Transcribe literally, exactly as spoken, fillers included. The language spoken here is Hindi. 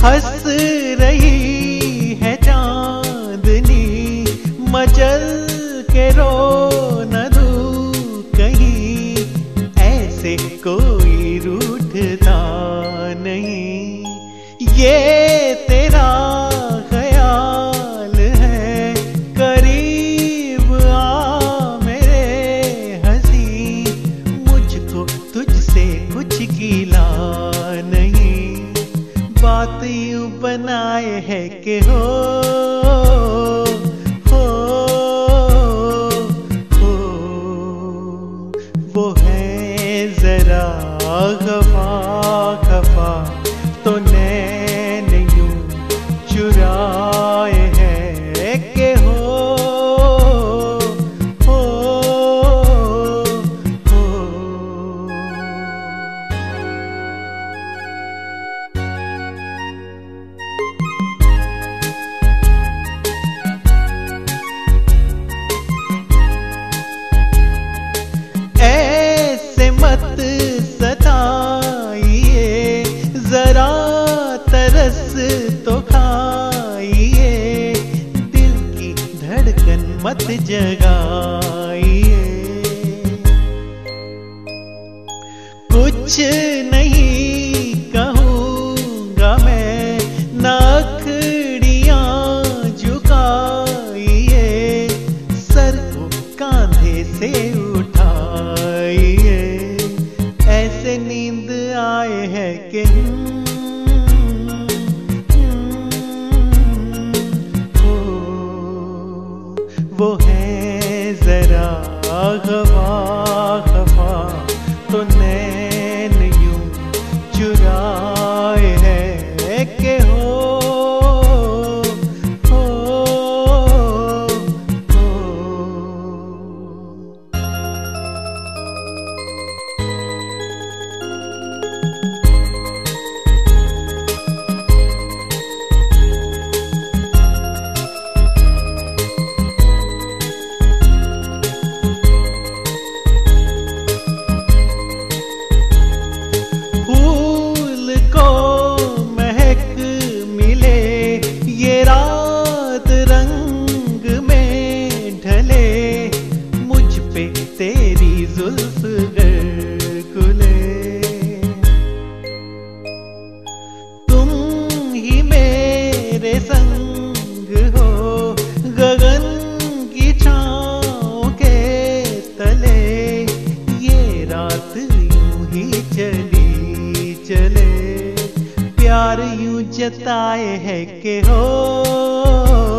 हंस रही है चांदनी, मचल के रो न दूं कहीं, ऐसे कोई रूठता नहीं। ये तेरा ख्याल है, करीब आ मेरे हंसी, मुझको तुझसे कुछ गिला नहीं। बात यूं बनाए है कि हो हो हो, वो है जरा खफा खफा, तो नैन यूं चुराए है कि हो हो हो। ऐसे मत सताइए, जरा तरस तो खाइए, दिल की धड़कन मत जगाइए। कुछ नहीं कहूँगा मैं, नाखड़ियाँ झुकाइए, सर को कांधे से उठाइए, ऐसे नींद आए है कि हो, वो है जरा खफा खफा, तो नैन यूं चुराए है कि हो हो हो। फूल को महक मिले, ये रात रंग में ढले, मुझ पे तेरी जुल्फ गुले, तुम ही मेरे संग हो, गगन की छाँव के तले, ये रात यूं ही चली चले, प्यार यूं जताए है कि हो